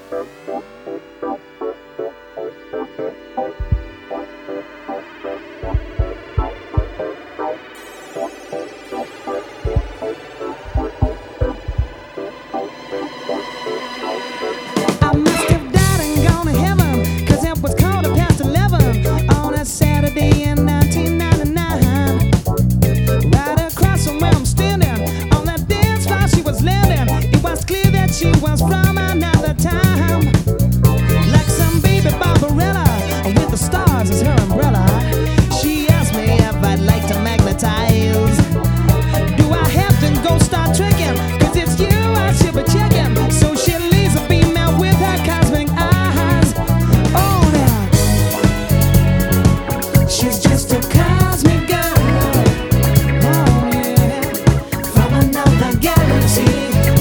I must have died and gone to heaven, 'cause it was quarter past 11 on a Saturday in 1999. Right across from where I'm standing, on that dance floor she was landing. It was clear that she was from another time. Like some baby Barbarella, with the stars as her umbrella. She asked me if I'd like to magnetize. Do I have to go start tricking? 'Cause it's you I should be checking. So she laser beam out with her cosmic eyes. Oh, now she's just a cosmic girl. Oh, yeah, from another galaxy.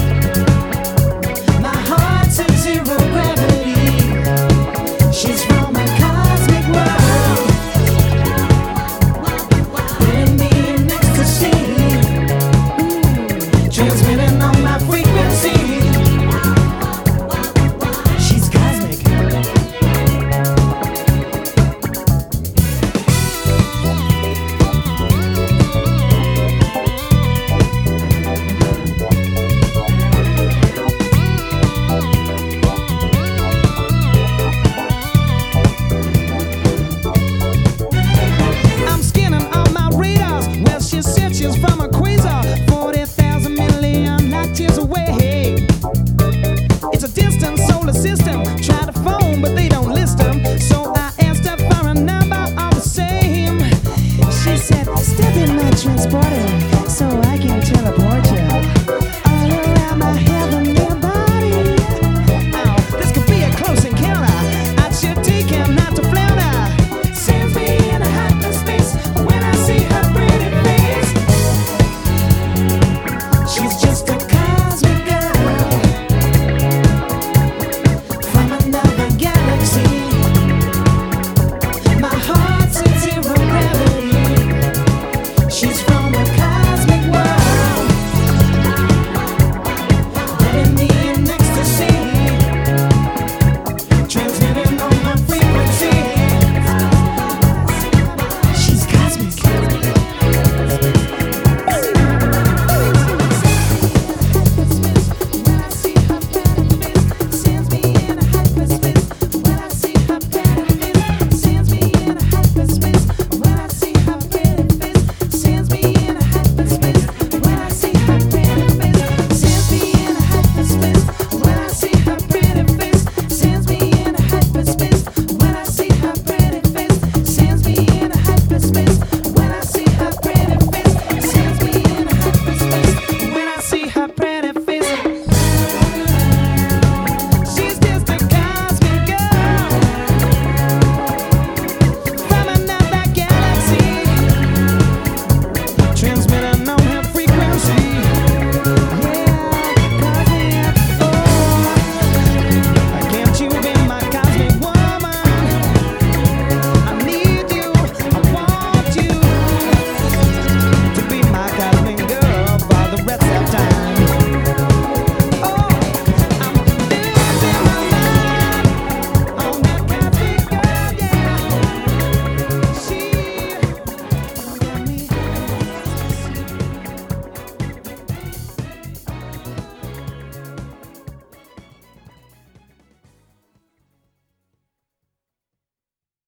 My heart's in zero gravity. She's from a cosmic world, putting me in ecstasy. Transmitting on my frequency. She's cosmic. I'm scanning on my radars. Well, she said she's from a quasar, 40,000 million light years away. It's a distant solar system. Try to phone, but they don't